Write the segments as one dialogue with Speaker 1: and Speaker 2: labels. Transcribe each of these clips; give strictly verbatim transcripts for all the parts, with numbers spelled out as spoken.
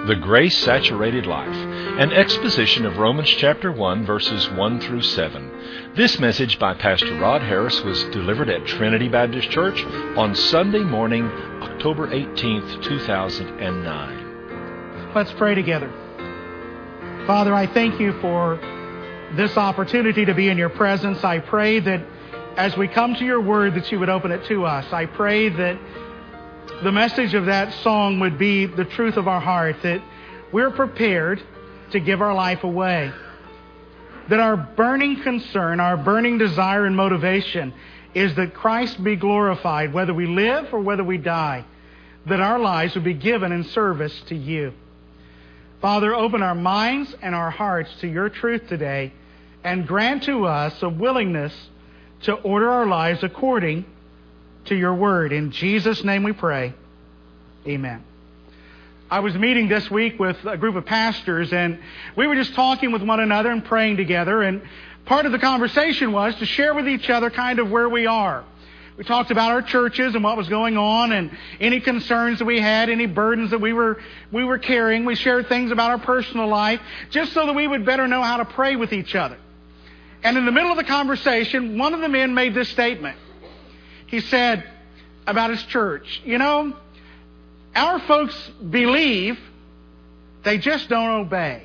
Speaker 1: The Grace-Saturated Life, an exposition of Romans chapter one, verses one through seven. This message by Pastor Rod Harris was delivered at Trinity Baptist Church on Sunday morning, October eighteenth, two thousand nine.
Speaker 2: Let's pray together. Father, I thank you for this opportunity to be in your presence. I pray that as we come to your word, that you would open it to us. I pray that the message of that song would be the truth of our heart, that we're prepared to give our life away. That our burning concern, our burning desire and motivation is that Christ be glorified, whether we live or whether we die. That our lives would be given in service to you. Father, open our minds and our hearts to your truth today and grant to us a willingness to order our lives according to your word. In Jesus' name we pray. Amen. I was meeting this week with a group of pastors, and we were just talking with one another and praying together, and part of the conversation was to share with each other kind of where we are. We talked about our churches and what was going on and any concerns that we had, any burdens that we were we were carrying. We shared things about our personal life just so that we would better know how to pray with each other. And in the middle of the conversation, one of the men made this statement. He said about his church, you know, our folks believe, they just don't obey.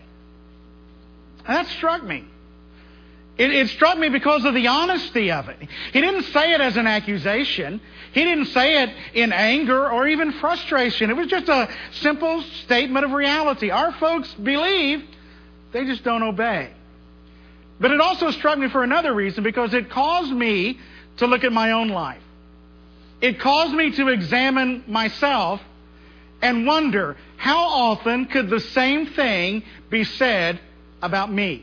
Speaker 2: And that struck me. It, it struck me because of the honesty of it. He didn't say it as an accusation. He didn't say it in anger or even frustration. It was just a simple statement of reality. Our folks believe, they just don't obey. But it also struck me for another reason, because it caused me to look at my own life. It caused me to examine myself and wonder, how often could the same thing be said about me?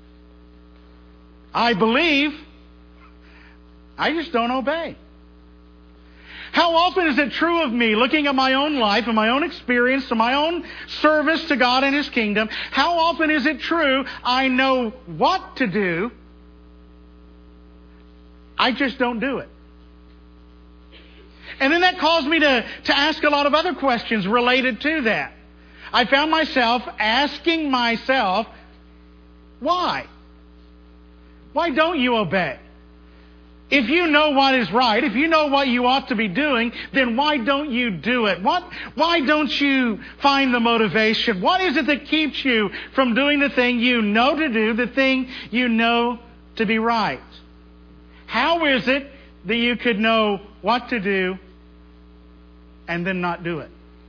Speaker 2: I believe, I just don't obey. How often is it true of me, looking at my own life and my own experience and my own service to God and His kingdom, how often is it true I know what to do, I just don't do it? And then that caused me to, to ask a lot of other questions related to that. I found myself asking myself, why? Why don't you obey? If you know what is right, if you know what you ought to be doing, then why don't you do it? What, why don't you find the motivation? What is it that keeps you from doing the thing you know to do, the thing you know to be right? How is it that you could know what to do and then not do it?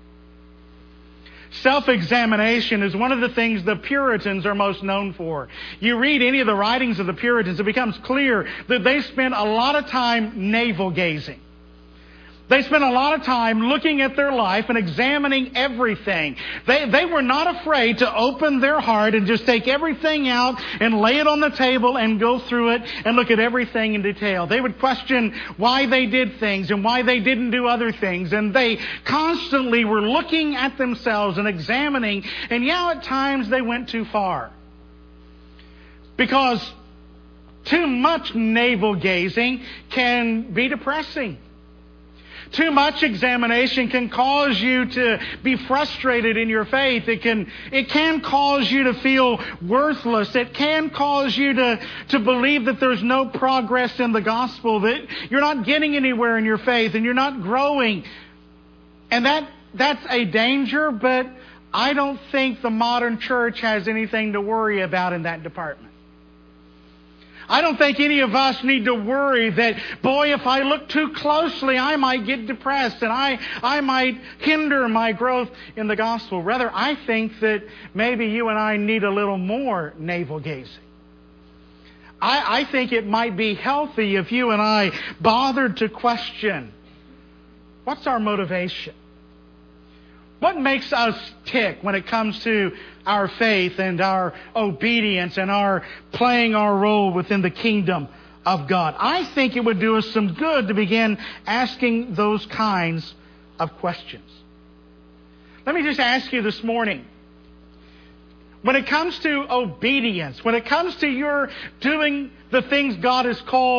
Speaker 2: Self-examination is one of the things the Puritans are most known for. You read any of the writings of the Puritans, it becomes clear that they spent a lot of time navel-gazing. They spent a lot of time looking at their life and examining everything. They, they were not afraid to open their heart and just take everything out and lay it on the table and go through it and look at everything in detail. They would question why they did things and why they didn't do other things. And they constantly were looking at themselves and examining. And yeah, at times they went too far. Because too much navel-gazing can be depressing. Too much examination can cause you to be frustrated in your faith. It can, it can cause you to feel worthless. It can cause you to, to believe that there's no progress in the gospel, that you're not getting anywhere in your faith and you're not growing. And that, that's a danger, but I don't think the modern church has anything to worry about in that department. I don't think any of us need to worry that, boy, if I look too closely, I might get depressed and I, I might hinder my growth in the gospel. Rather, I think that maybe you and I need a little more navel-gazing. I, I think it might be healthy if you and I bothered to question, what's our motivation? What makes us tick when it comes to our faith and our obedience and our playing our role within the kingdom of God? I think it would do us some good to begin asking those kinds of questions. Let me just ask you this morning, when it comes to obedience, when it comes to your doing the things God has called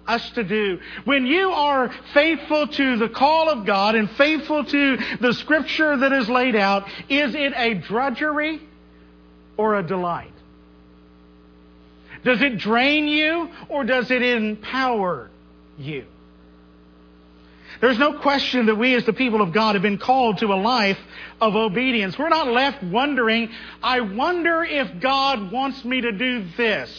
Speaker 2: us to do. When you are faithful to the call of God and faithful to the Scripture that is laid out, is it a drudgery or a delight? Does it drain you or does it empower you? There's no question that we as the people of God have been called to a life of obedience. We're not left wondering, I wonder if God wants me to do this.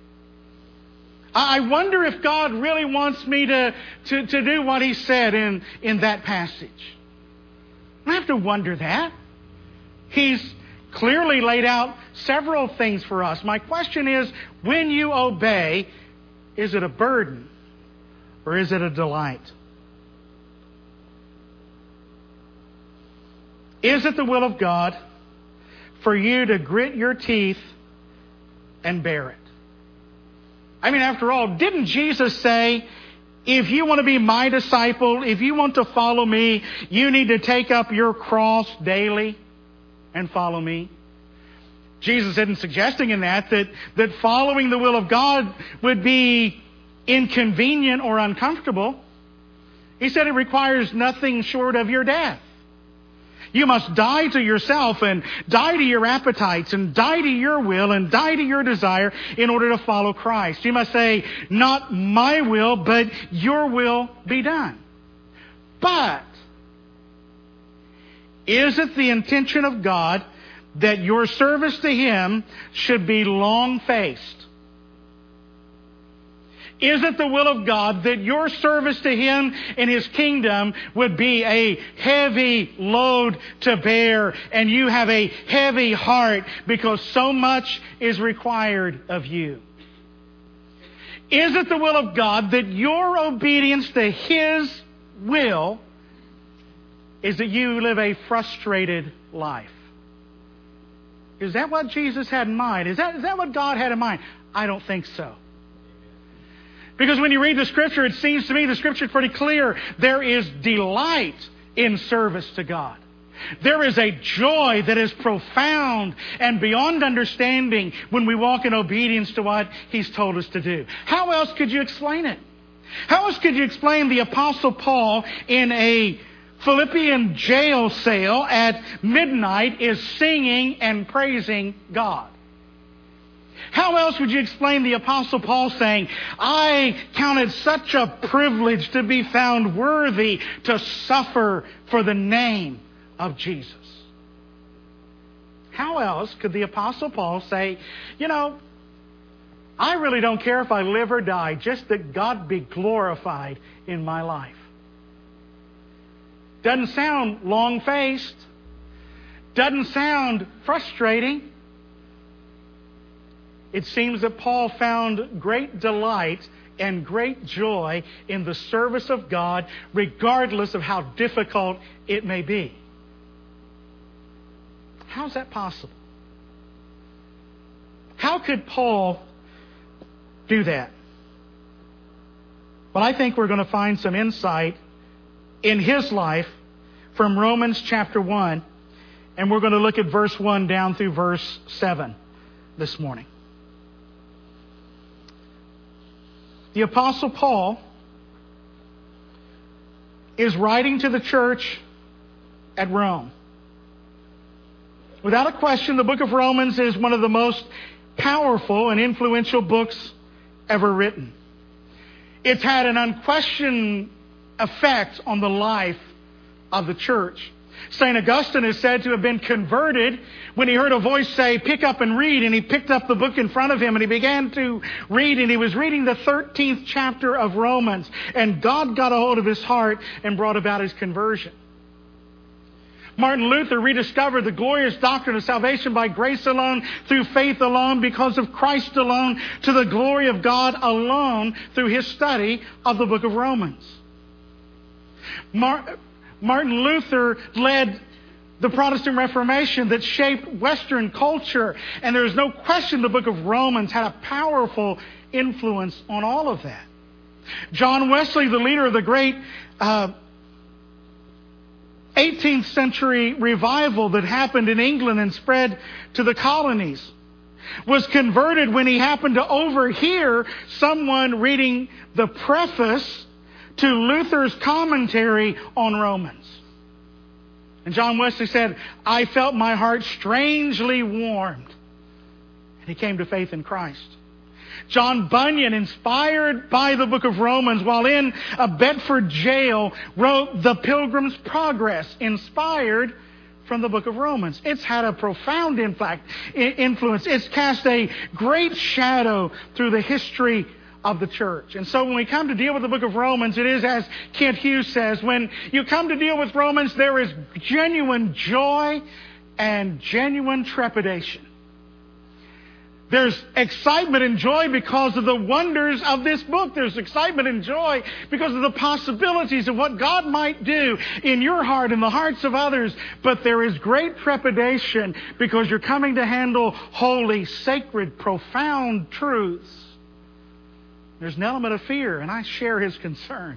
Speaker 2: I wonder if God really wants me to, to, to do what He said in, in that passage. I don't have to wonder that. He's clearly laid out several things for us. My question is, when you obey, is it a burden or is it a delight? Is it the will of God for you to grit your teeth and bear it? I mean, after all, didn't Jesus say, if you want to be my disciple, if you want to follow me, you need to take up your cross daily and follow me? Jesus isn't suggesting in that, that that following the will of God would be inconvenient or uncomfortable. He said it requires nothing short of your death. You must die to yourself and die to your appetites and die to your will and die to your desire in order to follow Christ. You must say, not my will, but your will be done. But is it the intention of God that your service to Him should be long-faced? Is it the will of God that your service to Him and His kingdom would be a heavy load to bear and you have a heavy heart because so much is required of you? Is it the will of God that your obedience to His will is that you live a frustrated life? Is that what Jesus had in mind? Is that, is that what God had in mind? I don't think so. Because when you read the Scripture, it seems to me the Scripture is pretty clear. There is delight in service to God. There is a joy that is profound and beyond understanding when we walk in obedience to what He's told us to do. How else could you explain it? How else could you explain the Apostle Paul in a Philippian jail cell at midnight is singing and praising God? How else would you explain the Apostle Paul saying, I counted such a privilege to be found worthy to suffer for the name of Jesus? How else could the Apostle Paul say, you know, I really don't care if I live or die, just that God be glorified in my life? Doesn't sound long-faced. Doesn't sound frustrating. It seems that Paul found great delight and great joy in the service of God, regardless of how difficult it may be. How's that possible? How could Paul do that? Well, I think we're going to find some insight in his life from Romans chapter one, and we're going to look at verse one down through verse seven this morning. The Apostle Paul is writing to the church at Rome. Without a question, the book of Romans is one of the most powerful and influential books ever written. It's had an unquestioned effect on the life of the church. Saint Augustine is said to have been converted when he heard a voice say, pick up and read. And he picked up the book in front of him and he began to read. And he was reading the thirteenth chapter of Romans. And God got a hold of his heart and brought about his conversion. Martin Luther rediscovered the glorious doctrine of salvation by grace alone, through faith alone, because of Christ alone, to the glory of God alone, through his study of the book of Romans. Mar- Martin Luther led the Protestant Reformation that shaped Western culture. And there is no question the book of Romans had a powerful influence on all of that. John Wesley, the leader of the great uh, eighteenth century revival that happened in England and spread to the colonies, was converted when he happened to overhear someone reading the preface to Luther's commentary on Romans. And John Wesley said, "I felt my heart strangely warmed." And he came to faith in Christ. John Bunyan, inspired by the book of Romans while in a Bedford jail, wrote The Pilgrim's Progress, inspired from the book of Romans. It's had a profound impact, influence. It's cast a great shadow through the history of the church. And so when we come to deal with the book of Romans, it is as Kent Hughes says, when you come to deal with Romans, there is genuine joy and genuine trepidation. There's excitement and joy because of the wonders of this book. There's excitement and joy because of the possibilities of what God might do in your heart and the hearts of others. But there is great trepidation because you're coming to handle holy, sacred, profound truths. There's an element of fear, and I share his concern.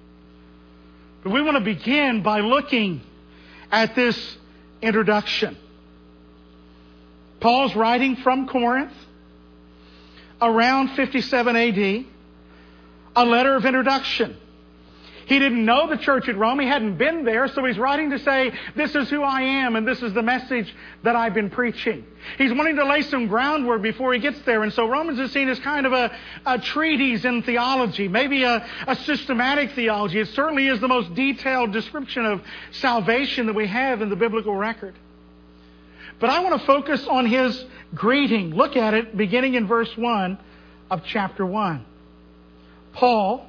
Speaker 2: But we want to begin by looking at this introduction. Paul's writing from Corinth around fifty-seven A D, a letter of introduction. He didn't know the church at Rome. He hadn't been there, so he's writing to say, this is who I am and this is the message that I've been preaching. He's wanting to lay some groundwork before he gets there. And so Romans is seen as kind of a, a treatise in theology, maybe a, a systematic theology. It certainly is the most detailed description of salvation that we have in the biblical record. But I want to focus on his greeting. Look at it beginning in verse one of chapter one. Paul,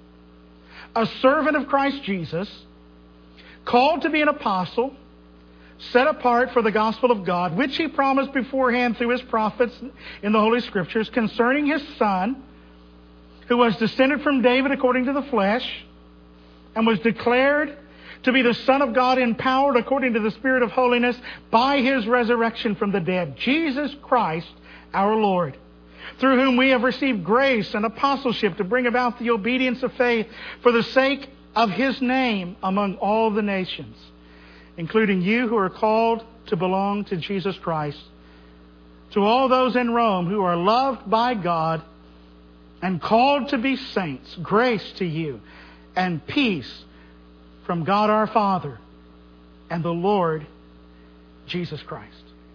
Speaker 2: a servant of Christ Jesus, called to be an apostle, set apart for the gospel of God, which he promised beforehand through his prophets in the Holy Scriptures, concerning his Son, who was descended from David according to the flesh, and was declared to be the Son of God, empowered according to the Spirit of holiness by his resurrection from the dead, Jesus Christ our Lord, through whom we have received grace and apostleship to bring about the obedience of faith for the sake of his name among all the nations, including you who are called to belong to Jesus Christ. To all those in Rome who are loved by God and called to be saints, grace to you and peace from God our Father and the Lord Jesus Christ.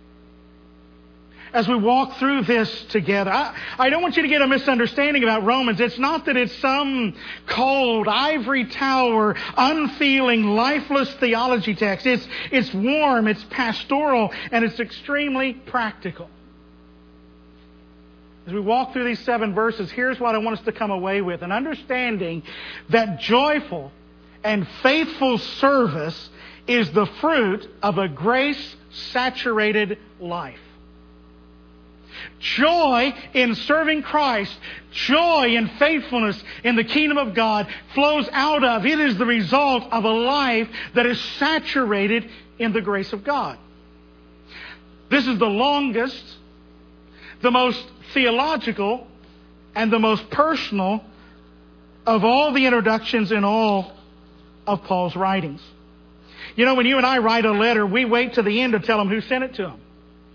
Speaker 2: As we walk through this together, I, I don't want you to get a misunderstanding about Romans. It's not that it's some cold, ivory tower, unfeeling, lifeless theology text. It's, it's warm, it's pastoral, and it's extremely practical. As we walk through these seven verses, here's what I want us to come away with. An understanding that joyful and faithful service is the fruit of a grace-saturated life. Joy in serving Christ, joy in faithfulness in the kingdom of God flows out of, it is the result of a life that is saturated in the grace of God. This is the longest, the most theological, and the most personal of all the introductions in all of Paul's writings. You know, when you and I write a letter, we wait to the end to tell them who sent it to them.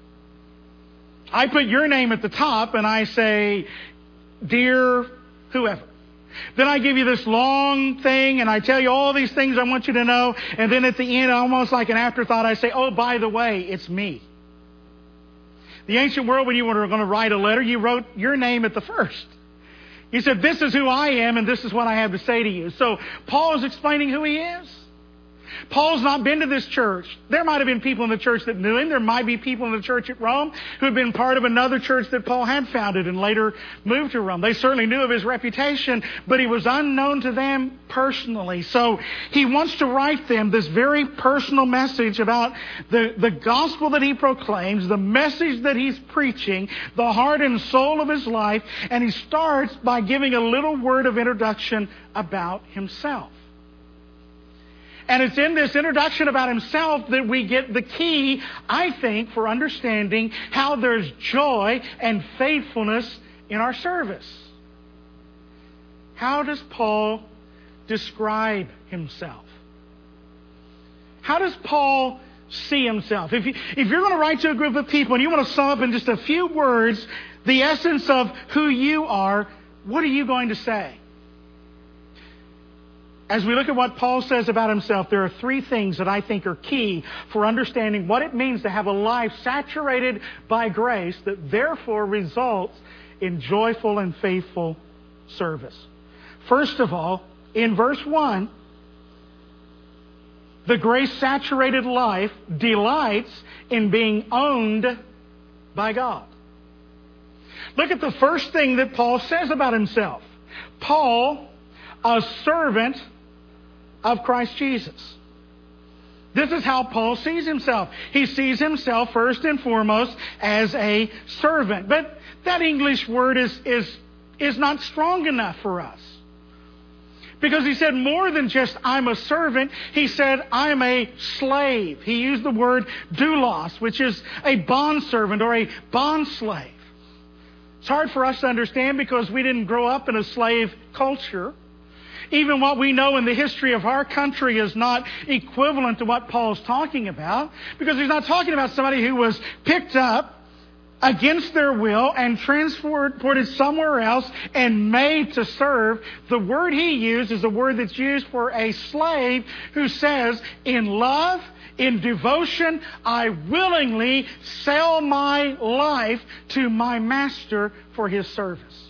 Speaker 2: I put your name at the top and I say, dear whoever. Then I give you this long thing and I tell you all these things I want you to know. And then at the end, almost like an afterthought, I say, oh, by the way, it's me. The ancient world, when you were going to write a letter, you wrote your name at the first. He said, this is who I am and this is what I have to say to you. So Paul is explaining who he is. Paul's not been to this church. There might have been people in the church that knew him. There might be people in the church at Rome who had been part of another church that Paul had founded and later moved to Rome. They certainly knew of his reputation, but he was unknown to them personally. So he wants to write them this very personal message about the, the gospel that he proclaims, the message that he's preaching, the heart and soul of his life. And he starts by giving a little word of introduction about himself. And it's in this introduction about himself that we get the key, I think, for understanding how there's joy and faithfulness in our service. How does Paul describe himself? How does Paul see himself? If, you, if you're going to write to a group of people and you want to sum up in just a few words the essence of who you are, what are you going to say? As we look at what Paul says about himself, there are three things that I think are key for understanding what it means to have a life saturated by grace that therefore results in joyful and faithful service. First of all, in verse one, the grace-saturated life delights in being owned by God. Look at the first thing that Paul says about himself. Paul, a servant of Christ Jesus. This is how Paul sees himself. He sees himself first and foremost as a servant. But that English word is, is, is not strong enough for us. Because he said more than just, I'm a servant. He said, I'm a slave. He used the word doulos, which is a bondservant or a bondslave. It's hard for us to understand because we didn't grow up in a slave culture. Even what we know in the history of our country is not equivalent to what Paul's talking about. Because he's not talking about somebody who was picked up against their will and transported somewhere else and made to serve. The word he used is a word that's used for a slave who says, in love, in devotion, I willingly sell my life to my master for his service.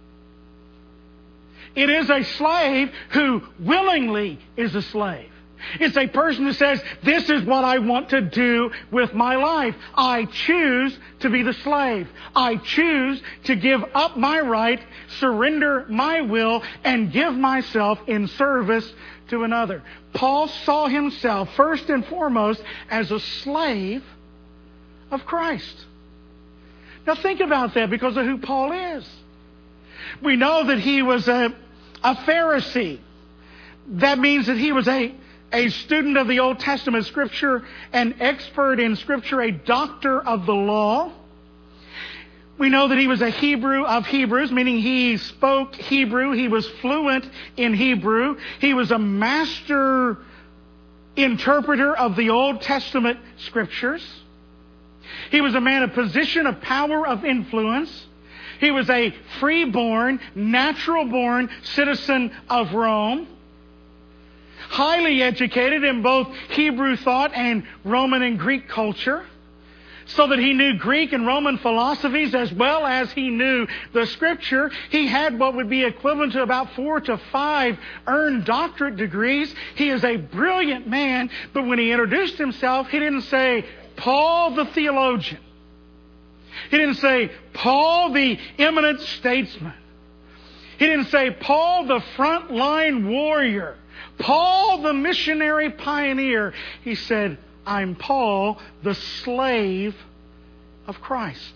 Speaker 2: It is a slave who willingly is a slave. It's a person who says, this is what I want to do with my life. I choose to be the slave. I choose to give up my right, surrender my will, and give myself in service to another. Paul saw himself first and foremost as a slave of Christ. Now think about that because of who Paul is. We know that he was a, a Pharisee. That means that he was a A student of the Old Testament Scripture, an expert in Scripture, a doctor of the law. We know that he was a Hebrew of Hebrews, meaning he spoke Hebrew. He was fluent in Hebrew. He was a master interpreter of the Old Testament Scriptures. He was a man of position, of power, of influence. He was a free-born, natural-born citizen of Rome. Highly educated in both Hebrew thought and Roman and Greek culture, so that he knew Greek and Roman philosophies as well as he knew the Scripture. He had what would be equivalent to about four to five earned doctorate degrees. He is a brilliant man, but when he introduced himself, he didn't say, Paul the theologian. He didn't say, Paul the eminent statesman. He didn't say, Paul the frontline warrior. Paul, the missionary pioneer. He said, I'm Paul, the slave of Christ.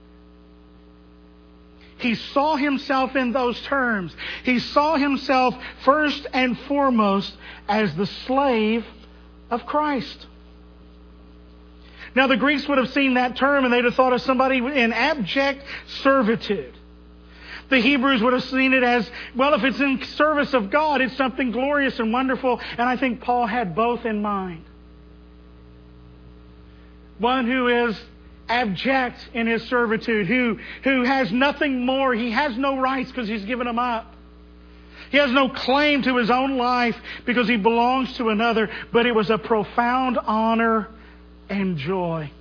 Speaker 2: He saw himself in those terms. He saw himself first and foremost as the slave of Christ. Now, the Greeks would have seen that term and they'd have thought of somebody in abject servitude. The Hebrews would have seen it as, well, if it's in service of God, it's something glorious and wonderful. And I think Paul had both in mind. One who is abject in his servitude, who, who has nothing more. He has no rights because he's given them up. He has no claim to his own life because he belongs to another. But it was a profound honor and joy.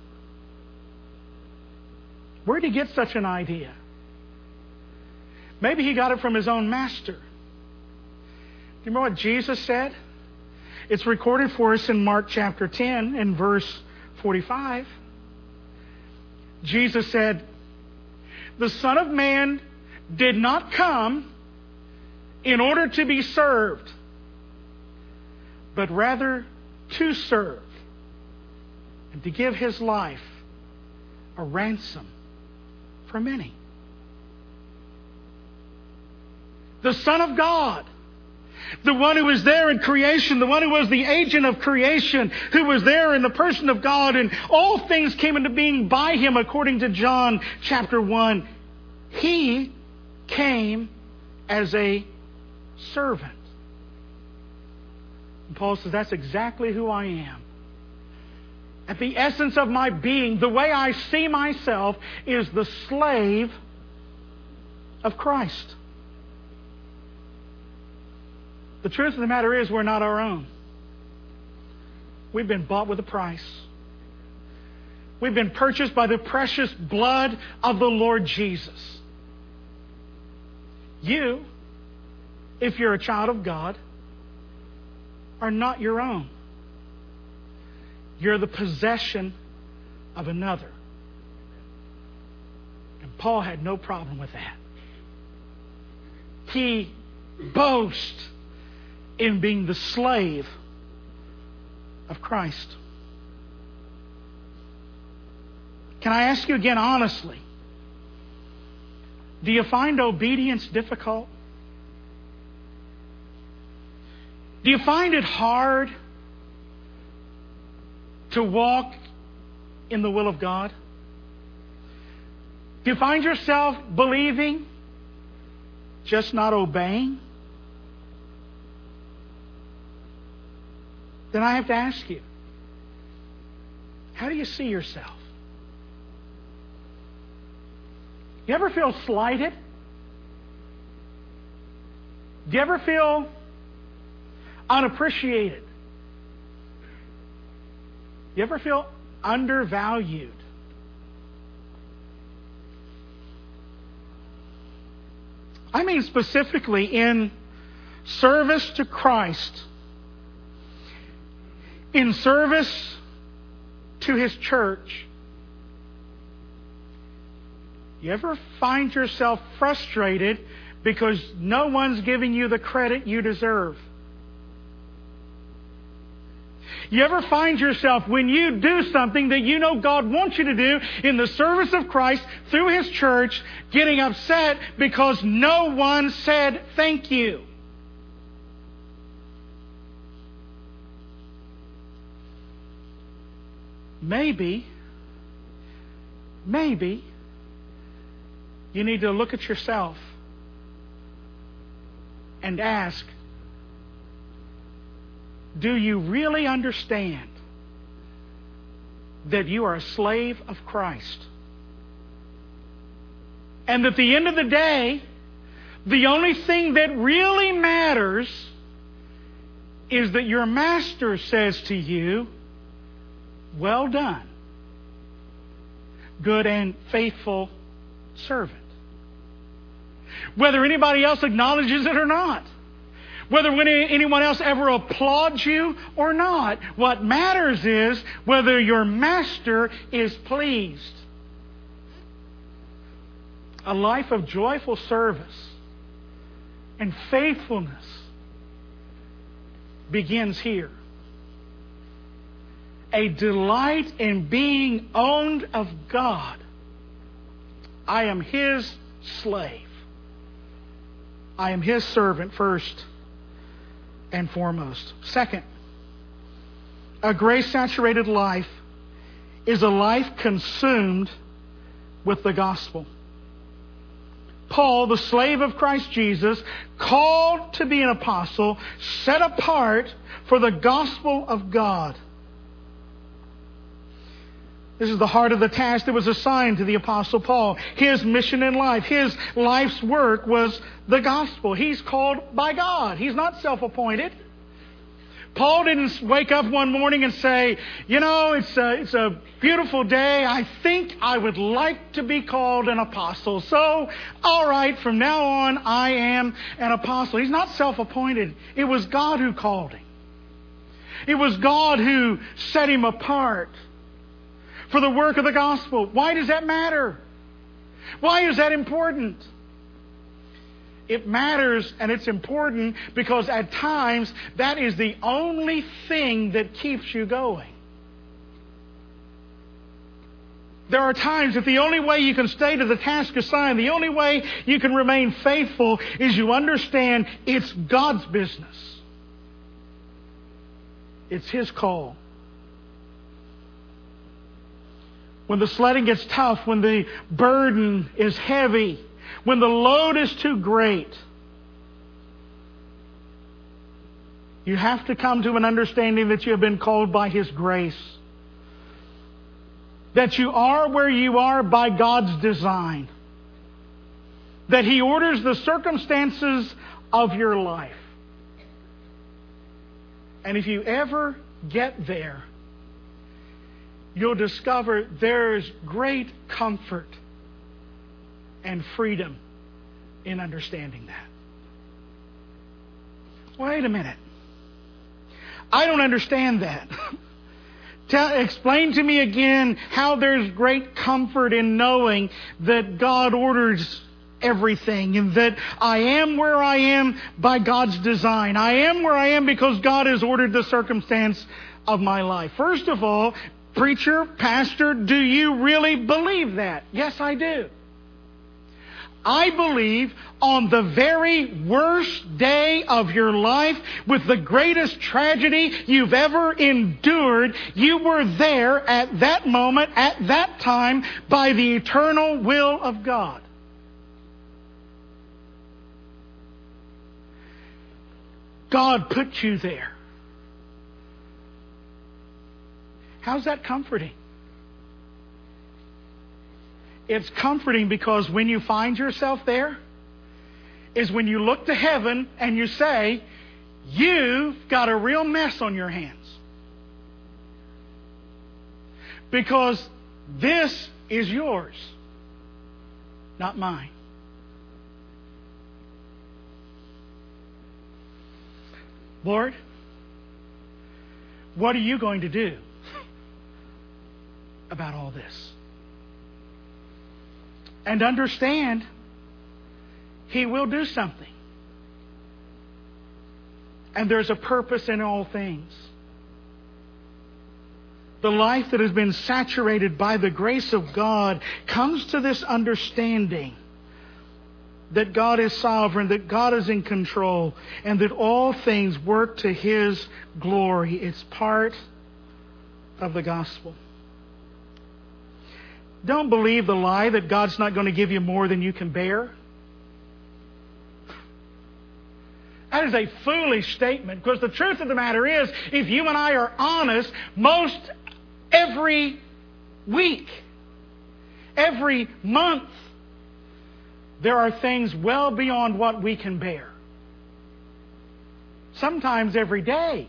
Speaker 2: Where did he get such an idea? Maybe he got it from his own master. Do you remember what Jesus said? It's recorded for us in Mark chapter ten and verse forty-five. Jesus said, the Son of Man did not come in order to be served, but rather to serve and to give his life a ransom for many. The Son of God, the one who was there in creation, the one who was the agent of creation, who was there in the person of God, and all things came into being by him, according to John chapter one. He came as a servant. And Paul says, that's exactly who I am. at the essence of my being, the way I see myself, is the slave of Christ. The truth of the matter is, we're not our own. We've been bought with a price. We've been purchased by the precious blood of the Lord Jesus. You, if you're a child of God, are not your own. You're the possession of another. And Paul had no problem with that. He boasts in being the slave of Christ. Can I ask you again honestly, do you find obedience difficult? Do you find it hard to walk in the will of God? Do you find yourself believing, just not obeying? Then I have to ask you, how do you see yourself? You ever feel slighted? Do you ever feel unappreciated? You ever feel undervalued? I mean specifically in service to Christ, in service to His church. You ever find yourself frustrated because no one's giving you the credit you deserve? You ever find yourself, when you do something that you know God wants you to do in the service of Christ through His church, getting upset because no one said thank you? Maybe, maybe you need to look at yourself and ask, do you really understand that you are a slave of Christ? And at the end of the day, the only thing that really matters is that your master says to you, well done, good and faithful servant. Whether anybody else acknowledges it or not. Whether anyone else ever applauds you or not. What matters is whether your master is pleased. A life of joyful service and faithfulness begins here. A delight in being owned of God. I am His slave. I am His servant first and foremost. Second, a grace-saturated life is a life consumed with the gospel. Paul, the slave of Christ Jesus, called to be an apostle, set apart for the gospel of God. This is the heart of the task that was assigned to the Apostle Paul. His mission in life, his life's work was the gospel. He's called by God. He's not self-appointed. Paul didn't wake up one morning and say, you know, it's a, it's a beautiful day. I think I would like to be called an apostle. So, all right, from now on, I am an apostle. He's not self-appointed. It was God who called him. It was God who set him apart for the work of the gospel. Why does that matter? Why is that important? It matters and it's important because at times that is the only thing that keeps you going. There are times that the only way you can stay to the task assigned, the only way you can remain faithful is you understand it's God's business. It's His call. When the sledding gets tough, when the burden is heavy, when the load is too great, you have to come to an understanding that you have been called by His grace. that you are where you are by God's design. That He orders the circumstances of your life. And if you ever get there, you'll discover there is great comfort and freedom in understanding that. Wait a minute. I don't understand that. Tell, explain to me again how there's great comfort in knowing that God orders everything and that I am where I am by God's design. I am where I am because God has ordered the circumstance of my life. First of all, preacher, pastor, do you really believe that? Yes, I do. I believe on the very worst day of your life, with the greatest tragedy you've ever endured, you were there at that moment, at that time, by the eternal will of God. God put you there. How's that comforting? It's comforting because when you find yourself there, is when you look to heaven and you say, you've got a real mess on your hands. Because this is yours, not mine. Lord, what are you going to do about all this? And understand, He will do something. And there's a purpose in all things. The life that has been saturated by the grace of God comes to this understanding that God is sovereign, that God is in control, and that all things work to His glory. It's part of the gospel. Don't believe the lie that God's not going to give you more than you can bear. That is a foolish statement, because the truth of the matter is, if you and I are honest, most every week, every month, there are things well beyond what we can bear. Sometimes every day.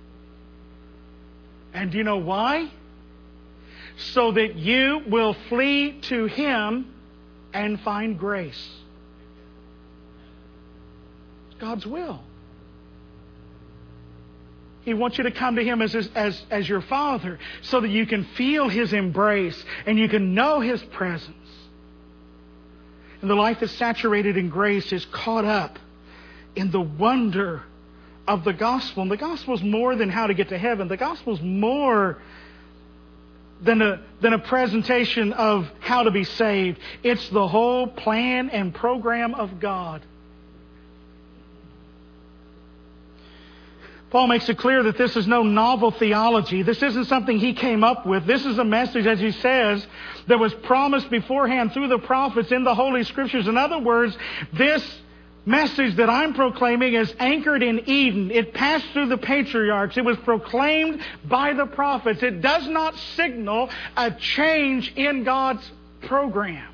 Speaker 2: And do you know why? So that you will flee to Him and find grace. God's will. He wants you to come to Him as, as, as your Father so that you can feel His embrace and you can know His presence. And the life that's saturated in grace is caught up in the wonder of the gospel. And the gospel is more than how to get to heaven. The gospel is more than a, than a presentation of how to be saved. It's the whole plan and program of God. Paul makes it clear that this is no novel theology. This isn't something he came up with. This is a message, as he says, that was promised beforehand through the prophets in the Holy Scriptures. In other words, this message that I'm proclaiming is anchored in Eden. It passed through the patriarchs. It was proclaimed by the prophets. It does not signal a change in God's program.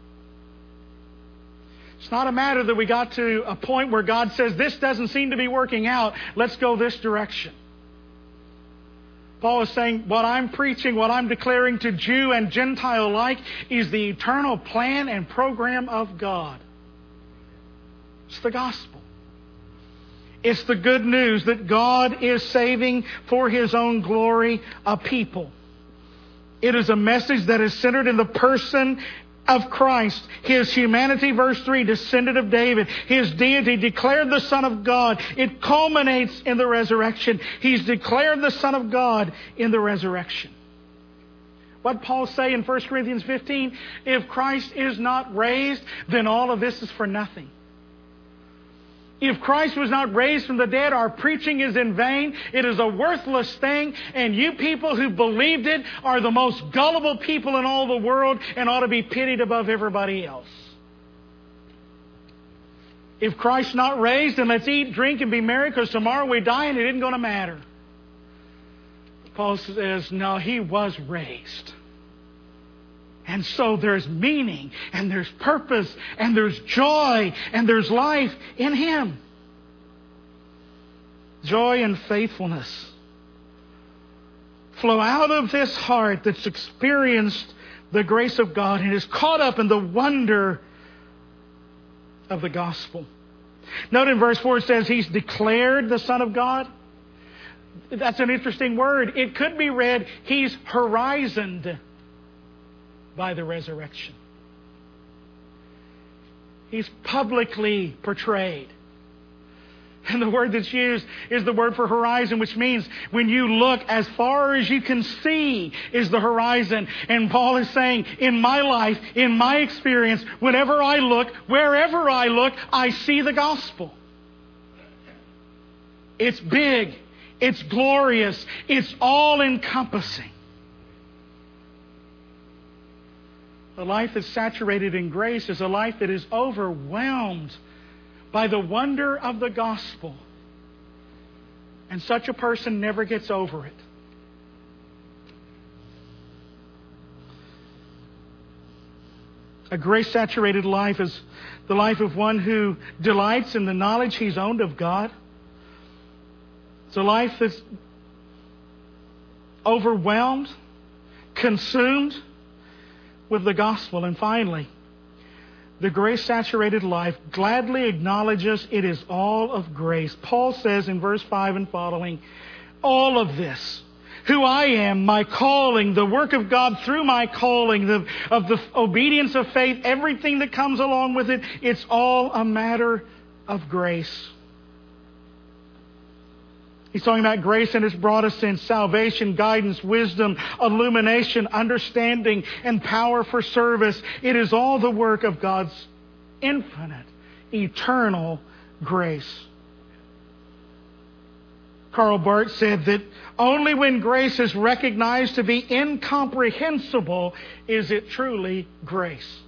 Speaker 2: It's not a matter that we got to a point where God says, this doesn't seem to be working out, let's go this direction. Paul is saying, what I'm preaching, what I'm declaring to Jew and Gentile alike is the eternal plan and program of God. It's the gospel. It's the good news that God is saving for His own glory a people. It is a message that is centered in the person of Christ. His humanity, verse three, descendant of David. His deity, declared the Son of God. It culminates in the resurrection. He's declared the Son of God in the resurrection. What Paul say in First Corinthians fifteen? If Christ is not raised, then all of this is for nothing. If Christ was not raised from the dead, our preaching is in vain. It is a worthless thing. And you people who believed it are the most gullible people in all the world and ought to be pitied above everybody else. If Christ's not raised, then let's eat, drink, and be merry, because tomorrow we die and it isn't going to matter. Paul says, no, He was raised. And so there's meaning, and there's purpose, and there's joy, and there's life in Him. Joy and faithfulness flow out of this heart that's experienced the grace of God and is caught up in the wonder of the gospel. Note in verse four it says He's declared the Son of God. That's an interesting word. It could be read, He's horizoned by the resurrection. He's publicly portrayed. And the word that's used is the word for horizon, which means when you look as far as you can see is the horizon. And Paul is saying, in my life, in my experience, whenever I look, wherever I look, I see the gospel. It's big. It's glorious. It's all-encompassing. A life that's saturated in grace is a life that is overwhelmed by the wonder of the gospel. And such a person never gets over it. A grace-saturated life is the life of one who delights in the knowledge he's owned of God. It's a life that's overwhelmed, consumed with the gospel. And finally, the grace-saturated life gladly acknowledges it is all of grace. Paul says in verse five and following, all of this, who I am, my calling, the work of God through my calling, the, of the obedience of faith, everything that comes along with it, it's all a matter of grace. He's talking about grace in its broadest sense: salvation, guidance, wisdom, illumination, understanding, and power for service. It is all the work of God's infinite, eternal grace. Karl Barth said that only when grace is recognized to be incomprehensible is it truly grace.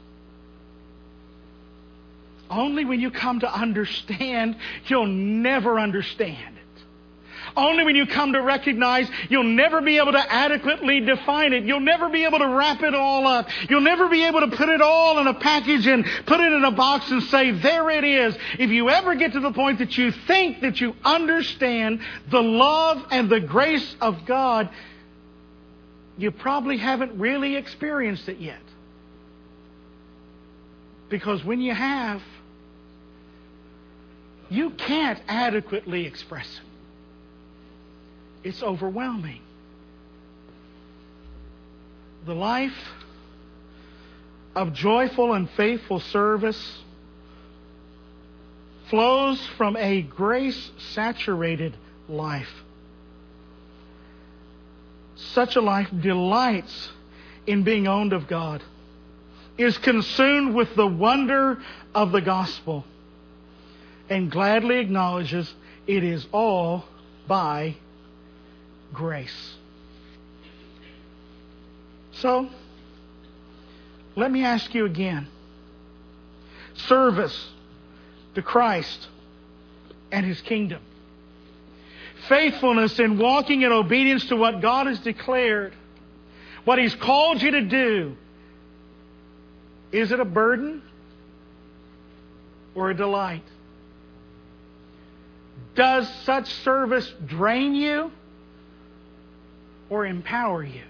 Speaker 2: Only when you come to understand, you'll never understand. Only when you come to recognize, you'll never be able to adequately define it. You'll never be able to wrap it all up. You'll never be able to put it all in a package and put it in a box and say, there it is. If you ever get to the point that you think that you understand the love and the grace of God, you probably haven't really experienced it yet. Because when you have, you can't adequately express it. It's overwhelming. The life of joyful and faithful service flows from a grace-saturated life. Such a life delights in being owned of God, is consumed with the wonder of the gospel, and gladly acknowledges it is all by grace. So, let me ask you again. Service to Christ and His kingdom. Faithfulness in walking in obedience to what God has declared, what He's called you to do. Is it a burden or a delight? Does such service drain you or empower you?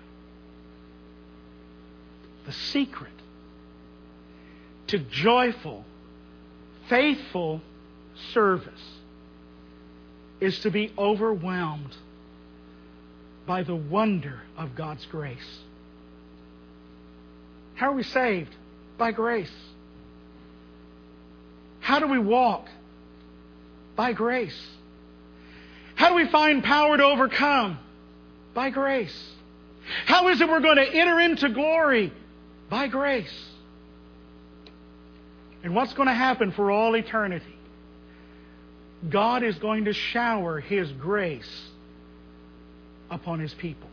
Speaker 2: The secret to joyful, faithful service is to be overwhelmed by the wonder of God's grace. How are we saved? By grace. How do we walk? By grace. How do we find power to overcome? By grace. How is it we're going to enter into glory? By grace. And what's going to happen for all eternity? God is going to shower His grace upon His people.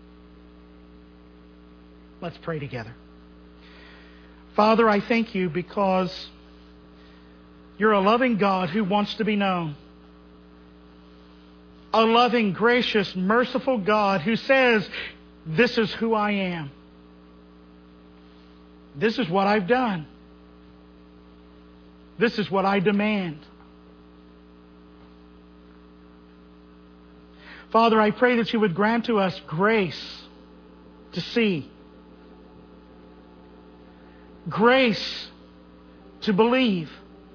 Speaker 2: Let's pray together. Father, I thank You because You're a loving God who wants to be known. A loving, gracious, merciful God who says, this is who I am. This is what I've done. This is what I demand. Father, I pray that you would grant to us grace to see, grace to believe,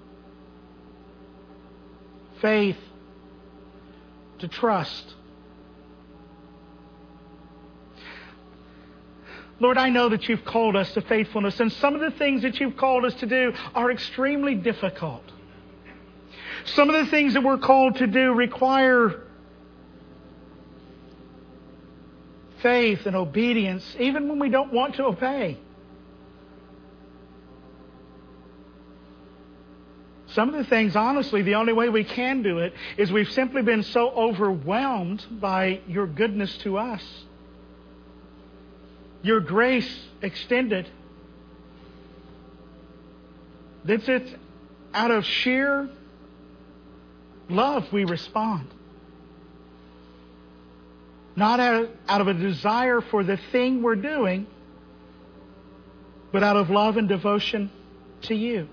Speaker 2: faith to trust. Lord, I know that you've called us to faithfulness, and some of the things that you've called us to do are extremely difficult. Some of the things that we're called to do require faith and obedience, even when we don't want to obey. Some of the things, honestly, the only way we can do it is we've simply been so overwhelmed by your goodness to us. Your grace extended. That's it. Out of sheer love we respond. Not out of, out of a desire for the thing we're doing, but out of love and devotion to you.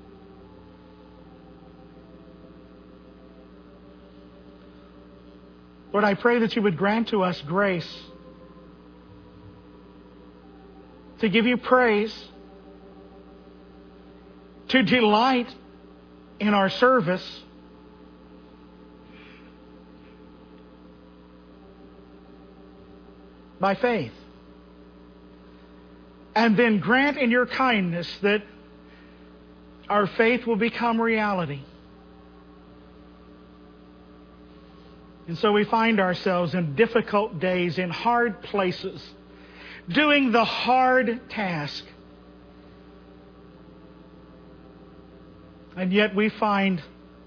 Speaker 2: Lord, I pray that you would grant to us grace to give you praise, to delight in our service, by faith. And then grant in your kindness that our faith will become reality. And so we find ourselves in difficult days, in hard places, doing the hard task. And yet we find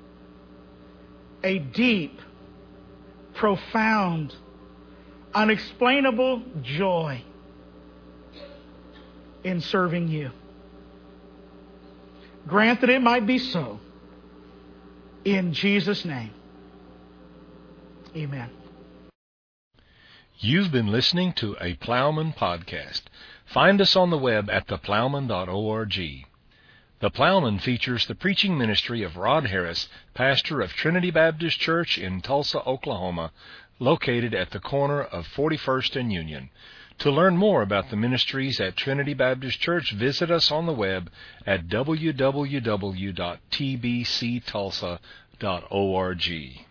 Speaker 2: a deep, profound, unexplainable joy in serving you. Grant that it might be so. In Jesus' name. Amen.
Speaker 1: You've been listening to a Plowman podcast. Find us on the web at the plowman dot org. The Plowman features the preaching ministry of Rod Harris, pastor of Trinity Baptist Church in Tulsa, Oklahoma, located at the corner of forty-first and Union. To learn more about the ministries at Trinity Baptist Church, visit us on the web at w w w dot t b c tulsa dot org.